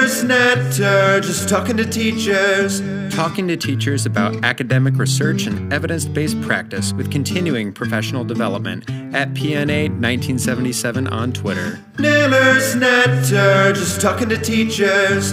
Nailers Netter, just talking to teachers. Talking to teachers about academic research and evidence-based practice with continuing professional development at PNA 1977 on Twitter. Nailers Netter, just talking to teachers.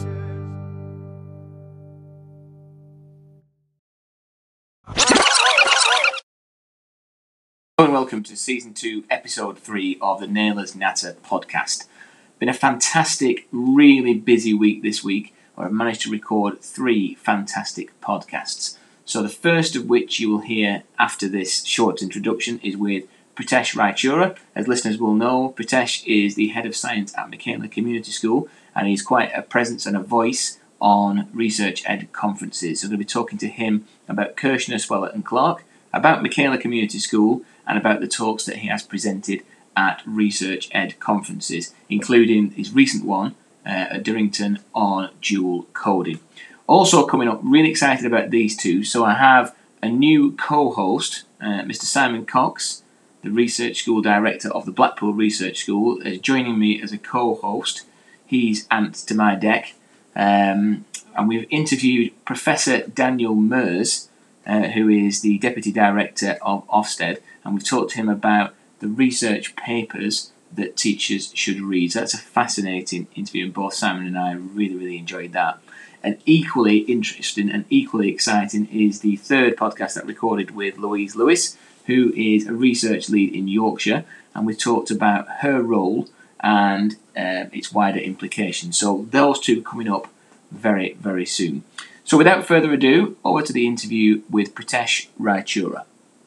Hello and welcome to Season 2, Episode 3 of the Nailers Natter podcast. Been a fantastic, really busy week this week, where I've managed to record 3 fantastic podcasts. So the first of which you will hear after this short introduction is with Pritesh Raichura. As listeners will know, Pritesh is the Head of Science at Michaela Community School, and he's quite a presence and a voice on Research Ed conferences. So I'm going to be talking to him about Kirshner, Swellert and Clark, about Michaela Community School, and about the talks that he has presented at Research Ed conferences, including his recent one at Durrington on dual coding. Also coming up, really excited about these two, so I have a new co-host, Mr. Simon Cox, the Research School Director of the Blackpool Research School, is joining me as a co-host. He's amped to my deck, and we've interviewed Professor Daniel Mers, who is the Deputy Director of Ofsted, and we've talked to him about the research papers that teachers should read. So that's a fascinating interview, and both Simon and I really enjoyed that. And equally interesting and equally exciting is the third podcast that I recorded with Louise Lewis, who is a research lead in Yorkshire, and we talked about her role and its wider implications. So those two coming up very soon. So without further ado, over to the interview with Pritesh Raichura.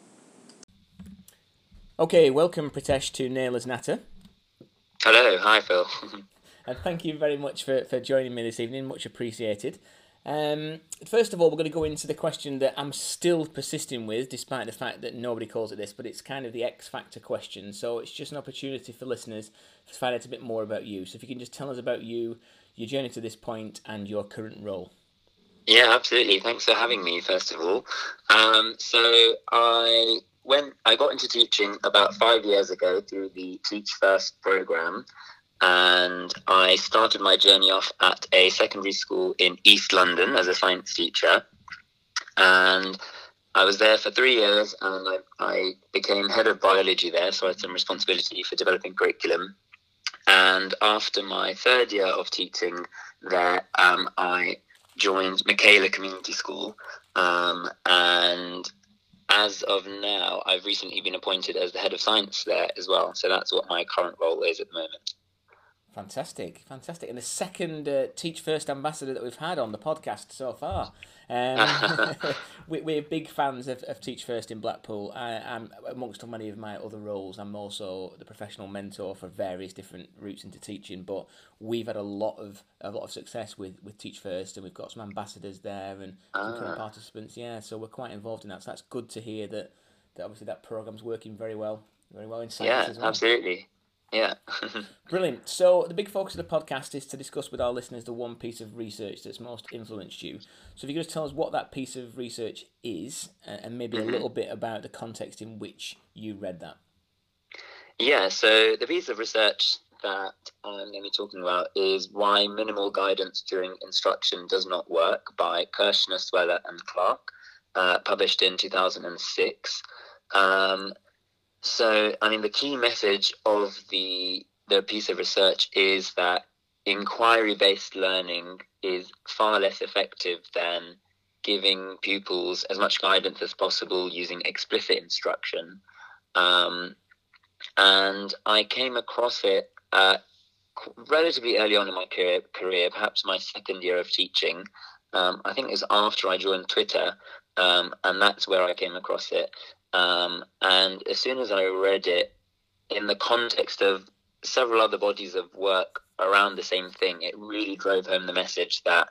Okay, welcome Pritesh to Nailers Natter. Hello, hi Phil. And thank you very much for joining me this evening, much appreciated. First of all, we're going to go into the question that I'm still persisting with, despite the fact that nobody calls it this, but it's kind of the X Factor question. So it's just an opportunity for listeners to find out a bit more about you. So if you can just tell us about you, your journey to this point, and your current role. Yeah, absolutely. Thanks for having me, first of all. So I got into teaching about 5 years ago through the Teach First program, and I started my journey off at a secondary school in East London as a science teacher, and I was there for 3 years, and I became head of biology there, so I had some responsibility for developing curriculum. And after my third year of teaching there, I joined Michaela Community School, and as of now, I've recently been appointed as the head of science there as well. So that's what my current role is at the moment. Fantastic. And the second Teach First ambassador that we've had on the podcast so far. We're big fans of Teach First in Blackpool. I'm, amongst many of my other roles, I'm also the professional mentor for various different routes into teaching. But we've had a lot of success with Teach First, and we've got some ambassadors there and some current participants. Yeah, so we're quite involved in that. So that's good to hear that obviously that program's working very well in science as well. Yeah, absolutely. Yeah. Brilliant. So the big focus of the podcast is to discuss with our listeners the one piece of research that's most influenced you. So if you could just tell us what that piece of research is, and maybe a little bit about the context in which you read that. Yeah, so the piece of research that I'm going to be talking about is Why Minimal Guidance During Instruction Does Not Work by Kirshner, Swellert and Clark, published in 2006. So, I mean, the key message of the piece of research is that inquiry-based learning is far less effective than giving pupils as much guidance as possible using explicit instruction. And I came across it relatively early on in my career, perhaps my second year of teaching. I think it was after I joined Twitter, and that's where I came across it. And as soon as I read it, in the context of several other bodies of work around the same thing, it really drove home the message that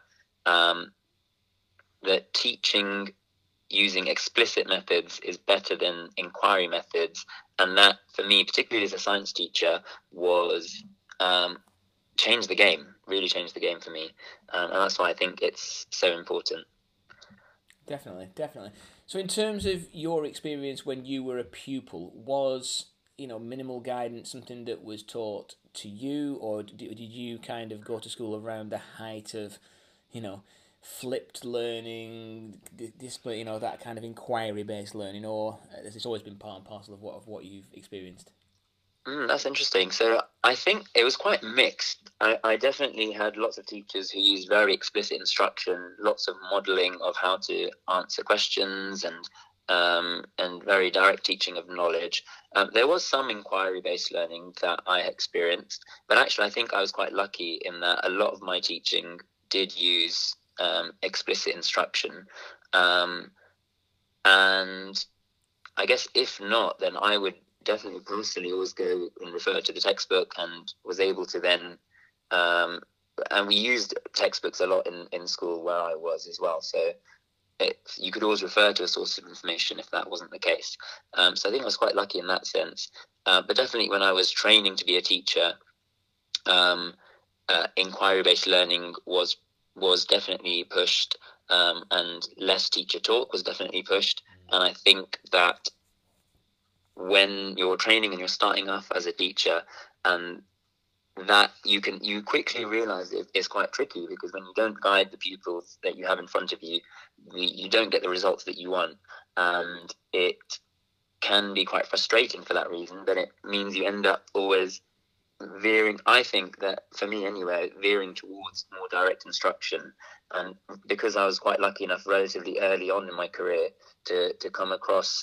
that teaching using explicit methods is better than inquiry methods, and that, for me, particularly as a science teacher, was really changed the game for me, and that's why I think it's so important. Definitely. So in terms of your experience when you were a pupil, was minimal guidance something that was taught to you, or did you kind of go to school around the height of, flipped learning, display, that kind of inquiry-based learning, or has this always been part and parcel of what you've experienced? That's interesting. So I think it was quite mixed. I definitely had lots of teachers who used very explicit instruction, lots of modelling of how to answer questions, and very direct teaching of knowledge. There was some inquiry-based learning that I experienced, but actually I think I was quite lucky in that a lot of my teaching did use explicit instruction. And I guess if not, then I would definitely personally always go and refer to the textbook, and was able to then and we used textbooks a lot in school where I was as well, so you could always refer to a source of information if that wasn't the case. So I think I was quite lucky in that sense, but definitely when I was training to be a teacher, inquiry-based learning was definitely pushed, and less teacher talk was definitely pushed. And I think that when you're training and you're starting off as a teacher, and that you quickly realize it's quite tricky, because when you don't guide the pupils that you have in front of you, you don't get the results that you want, and it can be quite frustrating for that reason. But it means you end up always veering, I think that for me anyway, veering towards more direct instruction. And because I was quite lucky enough relatively early on in my career to come across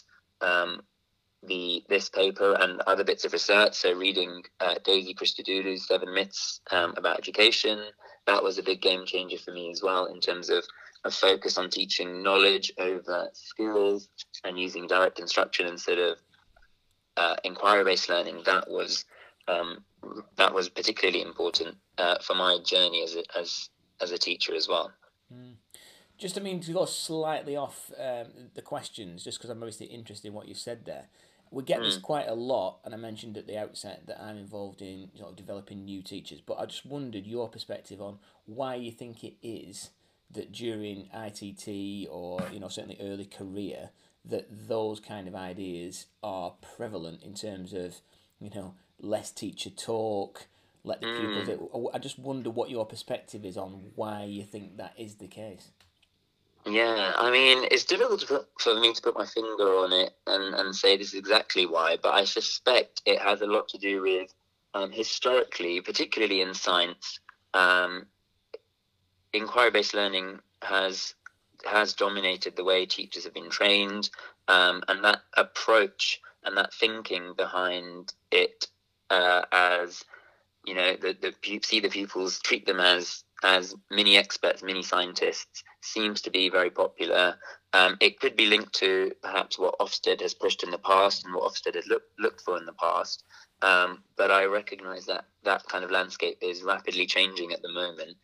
this paper and other bits of research, so reading Daisy Christodoulou's 7 Myths about Education, that was a big game changer for me as well, in terms of a focus on teaching knowledge over skills and using direct instruction instead of inquiry-based learning. That was particularly important for my journey as a teacher as well. Just, to go slightly off the questions, just because I'm obviously interested in what you said there. We get this quite a lot, and I mentioned at the outset that I'm involved in developing new teachers, but I just wondered your perspective on why you think it is that during ITT or certainly early career, that those kind of ideas are prevalent in terms of less teacher talk, let the pupils. I just wonder what your perspective is on why you think that is the case. Yeah, it's difficult for me to put my finger on it and say this is exactly why, but I suspect it has a lot to do with historically, particularly in science, inquiry-based learning has dominated the way teachers have been trained, and that approach and that thinking behind it, as see the pupils, treat them as mini experts, mini scientists, seems to be very popular. It could be linked to perhaps what Ofsted has pushed in the past and what Ofsted has looked for in the past. But I recognise that kind of landscape is rapidly changing at the moment.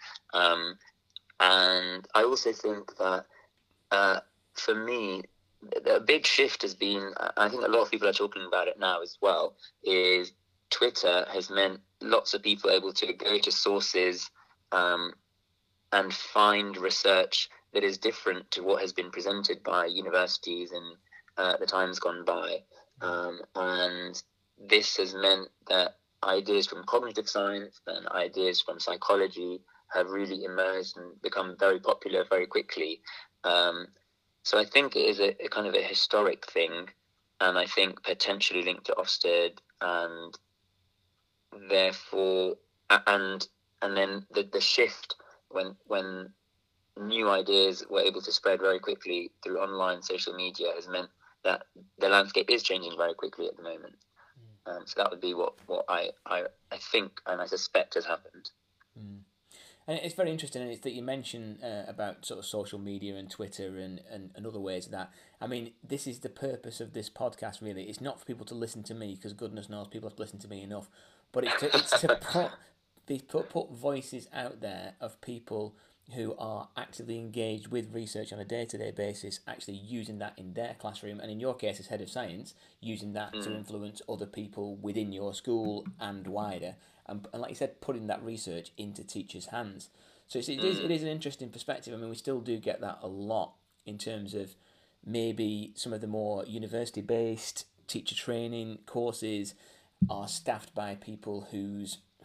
And I also think that for me, a big shift has been, I think a lot of people are talking about it now as well, is Twitter has meant lots of people able to go to sources and find research that is different to what has been presented by universities in the times gone by. And this has meant that ideas from cognitive science and ideas from psychology have really emerged and become very popular very quickly. So I think it is a kind of a historic thing, and I think potentially linked to Ofsted, and therefore, and then the shift when new ideas were able to spread very quickly through online social media has meant that the landscape is changing very quickly at the moment. So that would be what I think and I suspect has happened. And it's very interesting, and it's that you mention about sort of social media and Twitter and other ways of that. This is the purpose of this podcast, really. It's not for people to listen to me, because goodness knows people have listened to me enough, but it's to put voices out there of people who are actively engaged with research on a day-to-day basis, actually using that in their classroom, and in your case as head of science, using that to influence other people within your school and wider, and like you said, putting that research into teachers' hands. So it is an interesting perspective. We still do get that a lot in terms of maybe some of the more university-based teacher training courses are staffed by people whose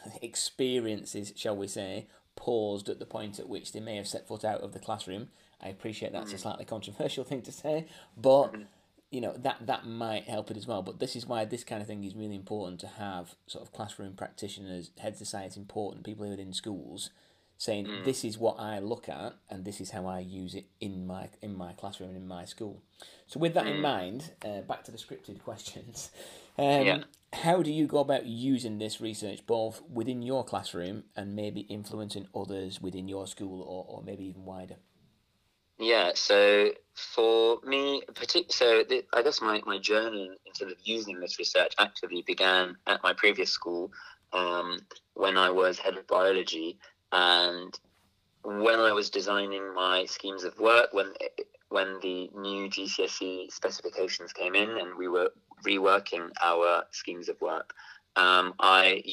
experiences, shall we say, paused at the point at which they may have set foot out of the classroom. I appreciate that's a slightly controversial thing to say, but that might help it as well. But this is why this kind of thing is really important, to have sort of classroom practitioners, heads of science, important people who are in schools, saying this is what I look at and this is how I use it in my classroom and in my school. So with that in mind, back to the scripted questions. How do you go about using this research both within your classroom and maybe influencing others within your school, or maybe even wider? Yeah, so for me, I guess my journey in terms of using this research actively began at my previous school, when I was head of biology, and when I was designing my schemes of work, when the new GCSE specifications came in and we were reworking our schemes of work, I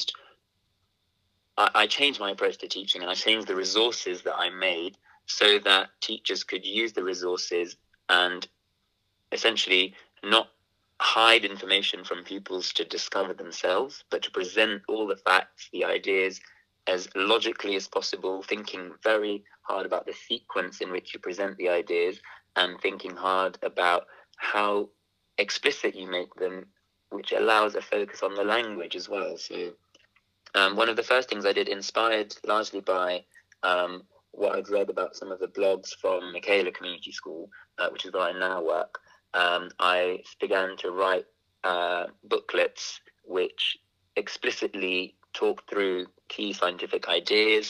changed my approach to teaching, and I changed the resources that I made so that teachers could use the resources and essentially not hide information from pupils to discover themselves, but to present all the facts, the ideas, as logically as possible, thinking very hard about the sequence in which you present the ideas, and thinking hard about how explicit you make them, which allows a focus on the language as well. So one of the first things I did, inspired largely by what I'd read about some of the blogs from Michaela Community School, which is where I now work, I began to write booklets which explicitly talk through key scientific ideas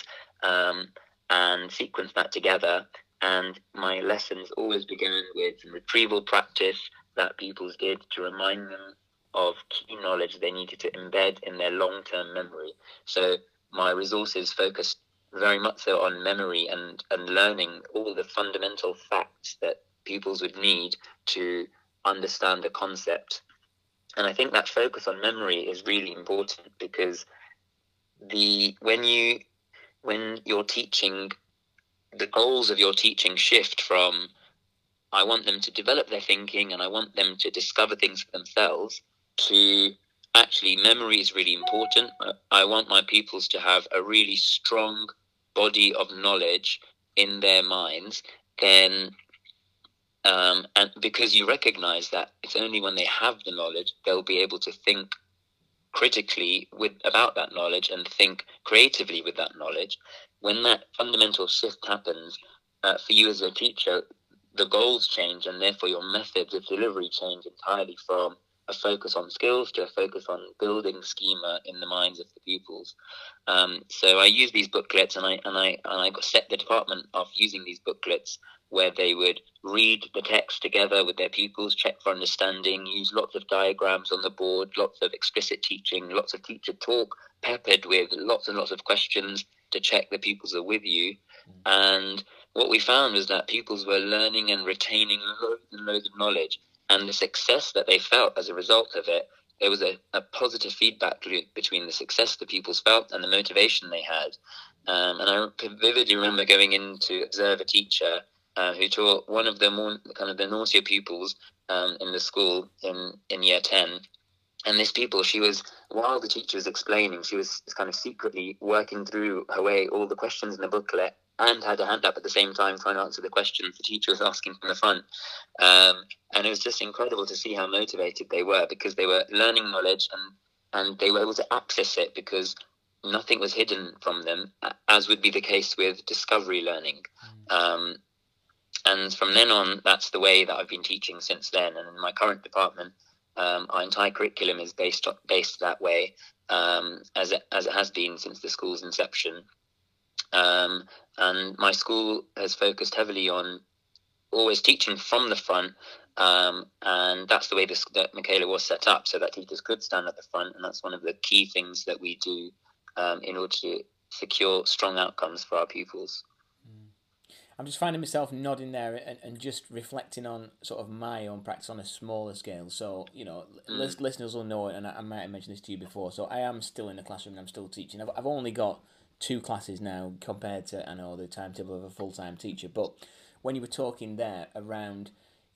and sequence that together. And my lessons always began with some retrieval practice that pupils did to remind them of key knowledge they needed to embed in their long-term memory. So my resources focused very much so on memory and learning all the fundamental facts that pupils would need to understand the concept. And I think that focus on memory is really important, because when you're teaching, the goals of your teaching shift from, I want them to develop their thinking and I want them to discover things for themselves, to actually memory is really important. I want my pupils to have a really strong body of knowledge in their minds, then and because you recognize that it's only when they have the knowledge they'll be able to think critically about that knowledge and think creatively with that knowledge. When that fundamental shift happens, for you as a teacher, the goals change, and therefore your methods of delivery change entirely, from a focus on skills to a focus on building schema in the minds of the pupils. So I use these booklets, and I got set the department of using these booklets where they would read the text together with their pupils, check for understanding, use lots of diagrams on the board, lots of explicit teaching, lots of teacher talk, peppered with lots and lots of questions to check the pupils are with you. And what we found was that pupils were learning and retaining loads and loads of knowledge, and the success that they felt as a result of it, there was a positive feedback loop between the success the pupils felt and the motivation they had. And I vividly remember going in to observe a teacher who taught one of the more kind of the naughtier pupils in the school in year 10. And this pupil, she was, while the teacher was explaining, she was kind of secretly working through her way all the questions in the booklet, and had her hand up at the same time trying to answer the questions the teacher was asking from the front. And it was just incredible to see how motivated they were, because they were learning knowledge and they were able to access it because nothing was hidden from them, as would be the case with discovery learning. And from then on, that's the way that I've been teaching since then. And in my current department, our entire curriculum is based that way, as it has been since the school's inception. And my school has focused heavily on always teaching from the front, and that's the way that Michaela was set up, so that teachers could stand at the front, and that's one of the key things that we do in order to secure strong outcomes for our pupils. I'm just finding myself nodding there and just reflecting on sort of my own practice on a smaller scale. So, listeners will know it, and I might have mentioned this to you before. So I am still in the classroom and I'm still teaching. I've only got 2 classes now compared to, I know, the timetable of a full-time teacher. But when you were talking there around,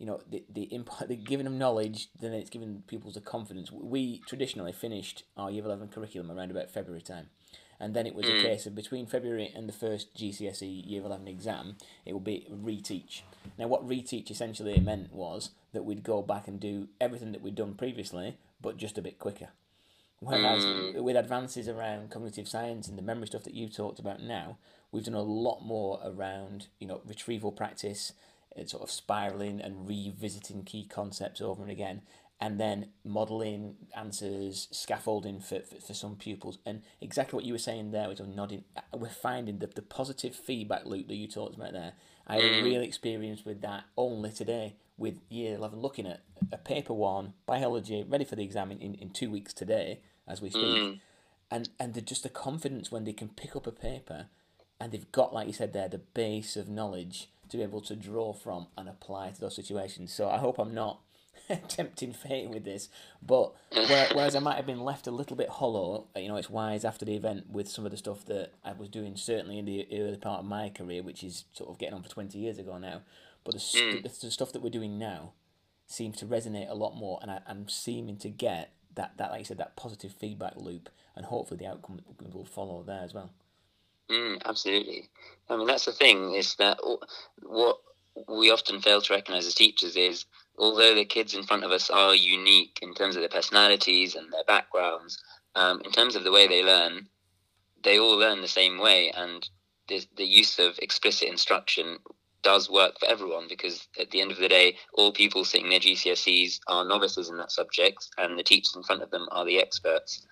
the giving them knowledge, then it's giving people the confidence. We traditionally finished our Year 11 curriculum around about February time. And then it was a case of between February and the first GCSE Year 11 exam, it would be reteach. Now, what reteach essentially meant was that we'd go back and do everything that we'd done previously, but just a bit quicker. Whereas with advances around cognitive science and the memory stuff that you talked about now, we've done a lot more around, retrieval practice, sort of spiraling and revisiting key concepts over and again, and then modelling answers, scaffolding for some pupils. And exactly what you were saying there, which I'm nodding, we're finding the positive feedback loop that you talked about there. I had a real experience with that only today with Year 11, looking at a paper 1, biology, ready for the exam in 2 weeks today, as we speak. And just the confidence when they can pick up a paper and they've got, like you said there, the base of knowledge to be able to draw from and apply to those situations. So I hope I'm not tempting fate with this, but whereas I might have been left a little bit hollow, it's wise after the event with some of the stuff that I was doing certainly in the early part of my career, which is sort of getting on for 20 years ago now, but the stuff that we're doing now seems to resonate a lot more, and I'm seeming to get that, like you said, that positive feedback loop, and hopefully the outcome will follow there as well. Absolutely. I mean, that's the thing, is that what we often fail to recognise as teachers is, although the kids in front of us are unique in terms of their personalities and their backgrounds, in terms of the way they learn, they all learn the same way, and the use of explicit instruction does work for everyone, because at the end of the day, all people sitting their GCSEs are novices in that subject, and the teachers in front of them are the experts.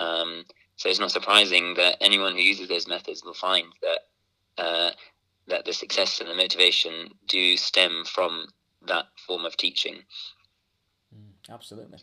So it's not surprising that anyone who uses those methods will find that that the success and the motivation do stem from that form of teaching. Absolutely.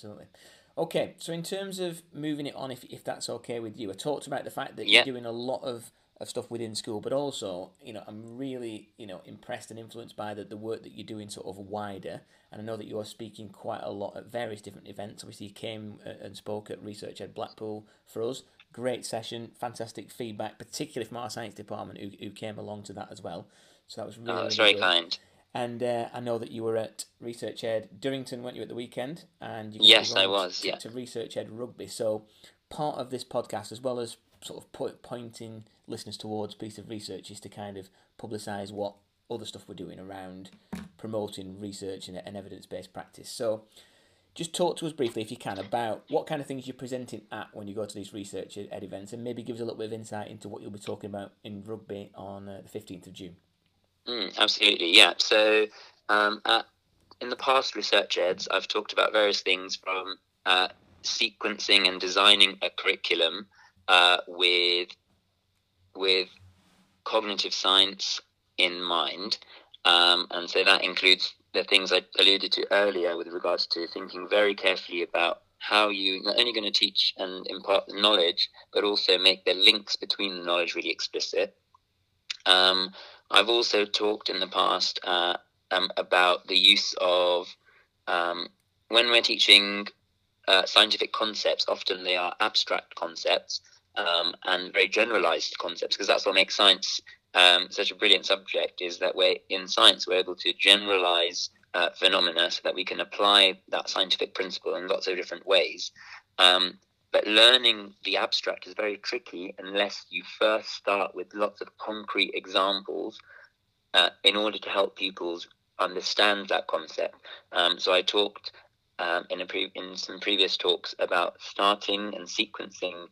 Okay, so in terms of moving it on, if that's okay with you, I talked about the fact that you're doing a lot of stuff within school, but also, I'm really, impressed and influenced by the work that you're doing sort of wider, and I know that you're speaking quite a lot at various different events. Obviously, you came and spoke at Research Ed Blackpool for us. Great session, fantastic feedback, particularly from our science department who came along to that as well. So that was really, that's really very good. kind. And I know that you were at Research Ed Durrington, weren't you, at the weekend? And yes, I was. To Research Ed Rugby. So part of this podcast, as well as sort of pointing listeners towards a piece of research, is to kind of publicise what other stuff we're doing around promoting research and evidence-based practice. So just talk to us briefly, if you can, about what kind of things you're presenting at when you go to these Research Ed events, and maybe give us a little bit of insight into what you'll be talking about in rugby on the 15th of June. Absolutely, yeah. So in the past Research Eds, I've talked about various things from sequencing and designing a curriculum with cognitive science in mind. And so that includes the things I alluded to earlier with regards to thinking very carefully about how you not only going to teach and impart the knowledge, but also make the links between the knowledge really explicit. I've also talked in the past about the use of, when we're teaching scientific concepts, often they are abstract concepts and very generalized concepts, because that's what makes science such a brilliant subject, is that in science we're able to generalize phenomena so that we can apply that scientific principle in lots of different ways. But learning the abstract is very tricky unless you first start with lots of concrete examples in order to help people understand that concept. So I talked in some previous talks about starting with and sequencing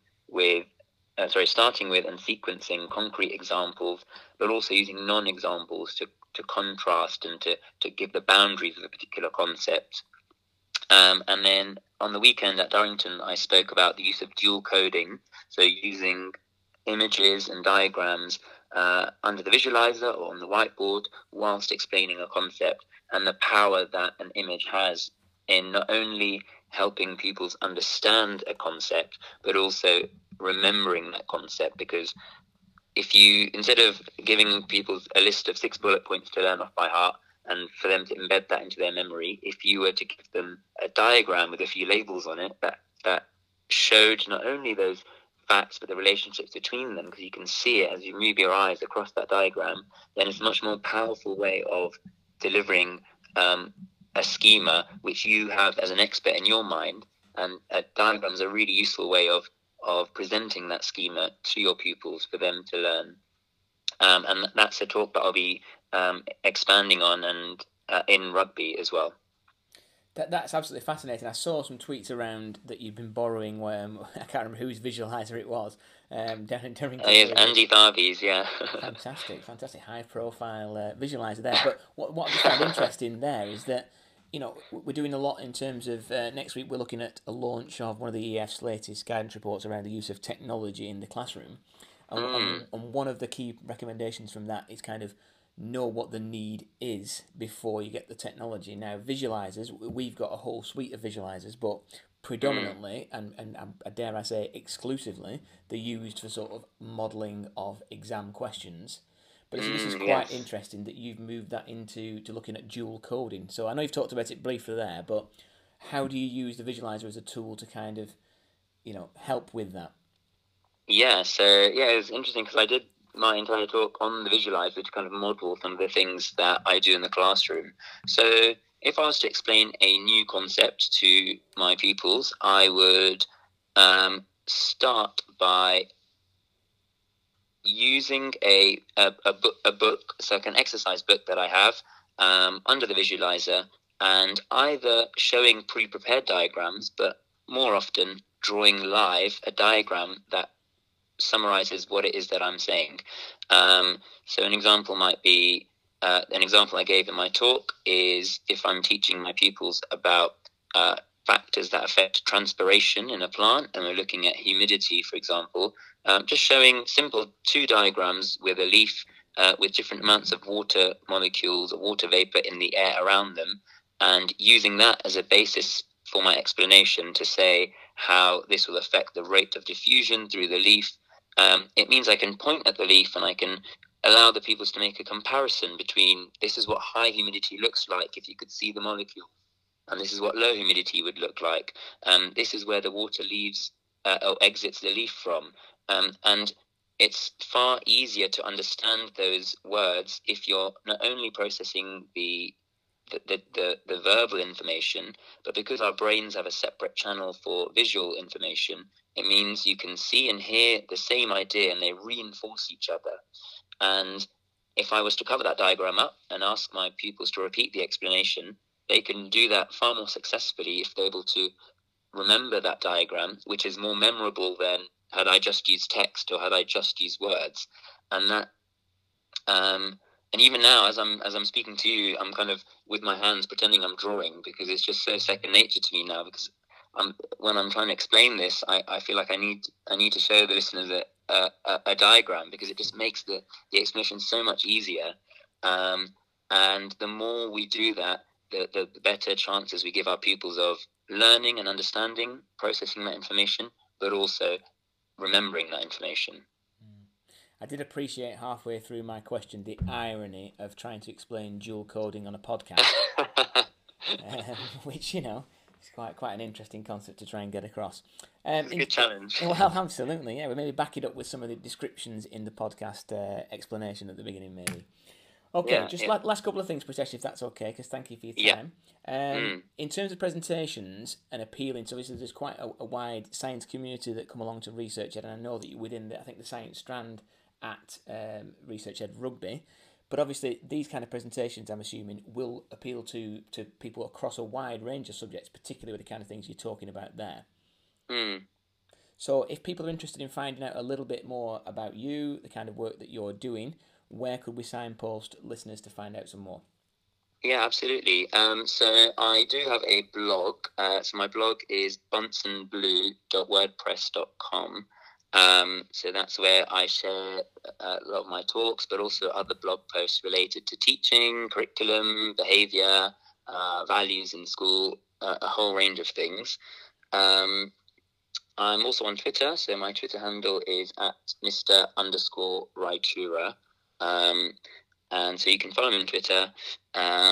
concrete examples, but also using non-examples to contrast and to give the boundaries of a particular concept. And then on the weekend at Durrington, I spoke about the use of dual coding, so using images and diagrams under the visualizer or on the whiteboard whilst explaining a concept, and the power that an image has in not only helping people understand a concept, but also remembering that concept. Because if you, instead of giving people a list of 6 bullet points to learn off by heart, and for them to embed that into their memory, if you were to give them a diagram with a few labels on it that showed not only those facts but the relationships between them, because you can see it as you move your eyes across that diagram, then it's a much more powerful way of delivering a schema which you have as an expert in your mind, and diagrams are a really useful way of presenting that schema to your pupils for them to learn. And that's a talk that I'll be expanding on, and in rugby as well. That's absolutely fascinating. I saw some tweets around that you've been borrowing. I can't remember whose visualizer it was. Down in Andy Tharby's, yeah. Fantastic, high profile visualizer there. But what I found interesting there is that, you know, we're doing a lot in terms of next week. We're looking at a launch of one of the EF's latest guidance reports around the use of technology in the classroom, and one of the key recommendations from that is kind of know what the need is before you get the technology. Now, visualizers, we've got a whole suite of visualizers, but predominantly, and dare I say exclusively, they're used for sort of modelling of exam questions. But this is quite interesting that you've moved that into looking at dual coding. So I know you've talked about it briefly there, but how do you use the visualizer as a tool to kind of, you know, help with that? Yeah, so it was interesting because I did my entire talk on the visualizer to kind of model some of the things that I do in the classroom. So if I was to explain a new concept to my pupils, I would start by using a book, so like an exercise book that I have under the visualizer, and either showing pre-prepared diagrams, but more often drawing live a diagram that summarizes what it is that I'm saying. So an example might be, an example I gave in my talk is if I'm teaching my pupils about factors that affect transpiration in a plant, and we're looking at humidity, for example, just showing simple 2 diagrams with a leaf with different amounts of water molecules or water vapor in the air around them, and using that as a basis for my explanation to say how this will affect the rate of diffusion through the leaf. It means I can point at the leaf and I can allow the pupils to make a comparison between this is what high humidity looks like if you could see the molecule, and this is what low humidity would look like. This is where the water leaves or exits the leaf from. And it's far easier to understand those words if you're not only processing the verbal information, but because our brains have a separate channel for visual information, it means you can see and hear the same idea and they reinforce each other. And if I was to cover that diagram up and ask my pupils to repeat the explanation, they can do that far more successfully if they're able to remember that diagram, which is more memorable than had I just used text or had I just used words. And that and even now, as I'm speaking to you, I'm kind of with my hands pretending I'm drawing, because it's just so second nature to me now. Because when I'm trying to explain this, I feel like I need to show the listeners a diagram, because it just makes the explanation so much easier. And the more we do that, the better chances we give our pupils of learning and understanding, processing that information, but also remembering that information. I did appreciate halfway through my question the irony of trying to explain dual coding on a podcast, which, you know, is quite an interesting concept to try and get across. It's a good challenge. Well, absolutely, yeah. We maybe back it up with some of the descriptions in the podcast explanation at the beginning, maybe. Okay, last couple of things, Pritesh, if that's okay, because thank you for your time. In terms of presentations and appealing, so there's quite a wide science community that come along to Research Ed, and I know that you're within the science strand at Research Ed Rugby, but obviously these kind of presentations, I'm assuming, will appeal to people across a wide range of subjects, particularly with the kind of things you're talking about there. So if people are interested in finding out a little bit more about you, the kind of work that you're doing, where could we signpost listeners to find out some more? Yeah, absolutely. So I do have a blog. So my blog is bunsonblue.wordpress.com. So that's where I share a lot of my talks, but also other blog posts related to teaching, curriculum, behaviour, values in school, a whole range of things. I'm also on Twitter, so my Twitter handle is at Mr_Raichura. And so you can follow me on Twitter.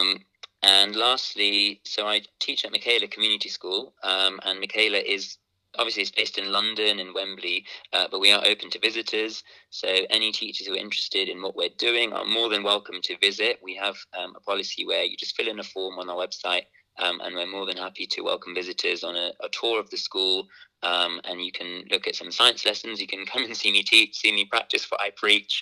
And lastly, so I teach at Michaela Community School, and Michaela is obviously it's based in London and Wembley, but we are open to visitors. So any teachers who are interested in what we're doing are more than welcome to visit. We have a policy where you just fill in a form on our website, and we're more than happy to welcome visitors on a tour of the school. And you can look at some science lessons. You can come and see me teach, see me practice what I preach.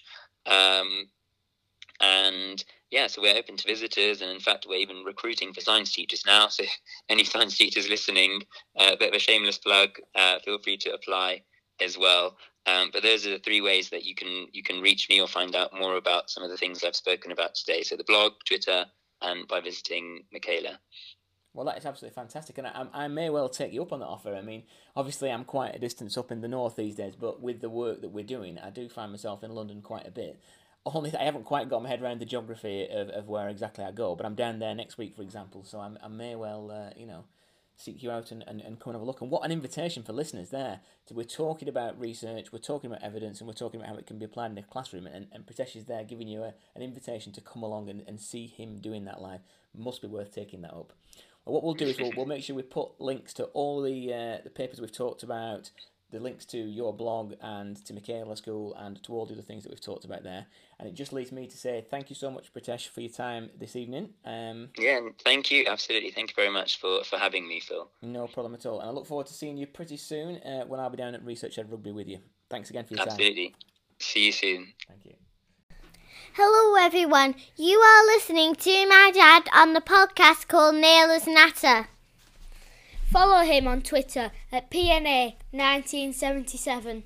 And yeah, so we're open to visitors, and in fact we're even recruiting for science teachers now, so any science teachers listening, a bit of a shameless plug, feel free to apply as well. But those are the 3 ways that you can reach me or find out more about some of the things I've spoken about today. So the blog, Twitter, and by visiting Michaela. Well, that is absolutely fantastic, and I may well take you up on that offer. I mean, obviously I'm quite a distance up in the north these days, but with the work that we're doing, I do find myself in London quite a bit. Only I haven't quite got my head around the geography of where exactly I go, but I'm down there next week, for example, so I may well, seek you out and come and have a look. And what an invitation for listeners there. So we're talking about research, we're talking about evidence, and we're talking about how it can be applied in a classroom, and Pritesh is there giving you an invitation to come along and see him doing that live. Must be worth taking that up. Well, what we'll do is we'll make sure we put links to all the papers we've talked about, the links to your blog and to Michaela School and to all the other things that we've talked about there. And it just leaves me to say thank you so much, Pritesh, for your time this evening. Yeah, thank you. Absolutely. Thank you very much for having me, Phil. No problem at all. And I look forward to seeing you pretty soon when I'll be down at Research Ed Rugby with you. Thanks again for your time. Absolutely. See you soon. Thank you. Hello everyone, you are listening to my dad on the podcast called Naylor's Natter. Follow him on Twitter at PNA1977.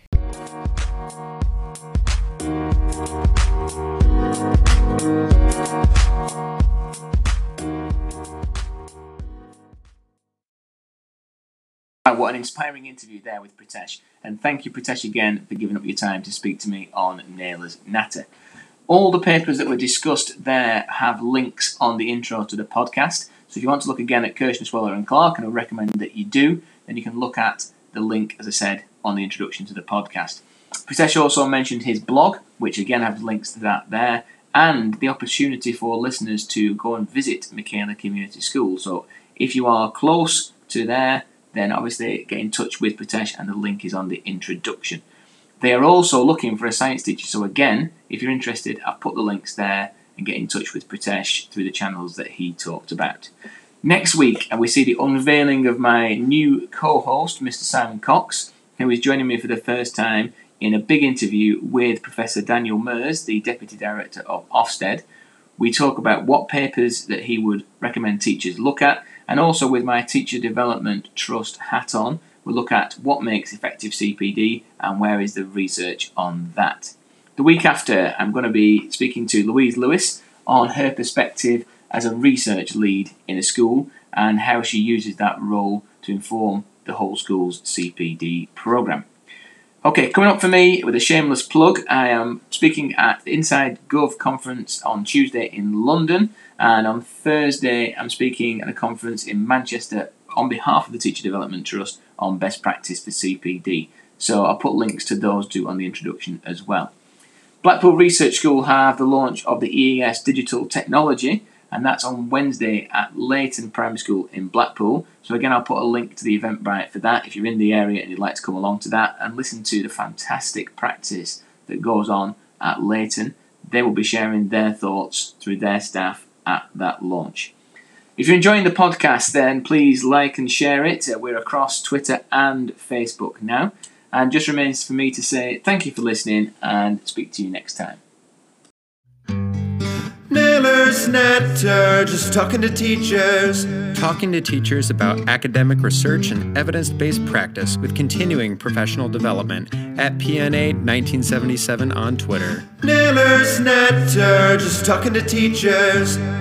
What an inspiring interview there with Pritesh. And thank you, Pritesh, again for giving up your time to speak to me on Naylor's Natter. All the papers that were discussed there have links on the intro to the podcast. So if you want to look again at Kirshner, Sweller and Clark, and I recommend that you do, then you can look at the link, as I said, on the introduction to the podcast. Pritesh also mentioned his blog, which again has links to that there, and the opportunity for listeners to go and visit Michaela Community School. So if you are close to there, then obviously get in touch with Pritesh, and the link is on the introduction. They are also looking for a science teacher, so again, if you're interested, I've put the links there, and get in touch with Pritesh through the channels that he talked about. Next week, we see the unveiling of my new co-host, Mr. Simon Cox, who is joining me for the first time in a big interview with Professor Daniel Mers, the Deputy Director of Ofsted. We talk about what papers that he would recommend teachers look at, and also with my Teacher Development Trust hat on, we'll look at what makes effective CPD and where is the research on that. The week after, I'm going to be speaking to Louise Lewis on her perspective as a research lead in a school and how she uses that role to inform the whole school's CPD programme. Okay, coming up for me with a shameless plug, I am speaking at the Inside Gov conference on Tuesday in London, and on Thursday I'm speaking at a conference in Manchester on behalf of the Teacher Development Trust on best practice for CPD. So I'll put links to those two on the introduction as well. Blackpool Research School have the launch of the EES Digital Technology, and that's on Wednesday at Leighton Primary School in Blackpool. So again, I'll put a link to the Eventbrite for that if you're in the area and you'd like to come along to that and listen to the fantastic practice that goes on at Leighton. They will be sharing their thoughts through their staff at that launch. If you're enjoying the podcast, then please like and share it. We're across Twitter and Facebook now. And just remains for me to say thank you for listening and speak to you next time. Naylor's Natter, just talking to teachers. Talking to teachers about academic research and evidence-based practice with continuing professional development at PNA 1977 on Twitter. Naylor's Natter, just talking to teachers.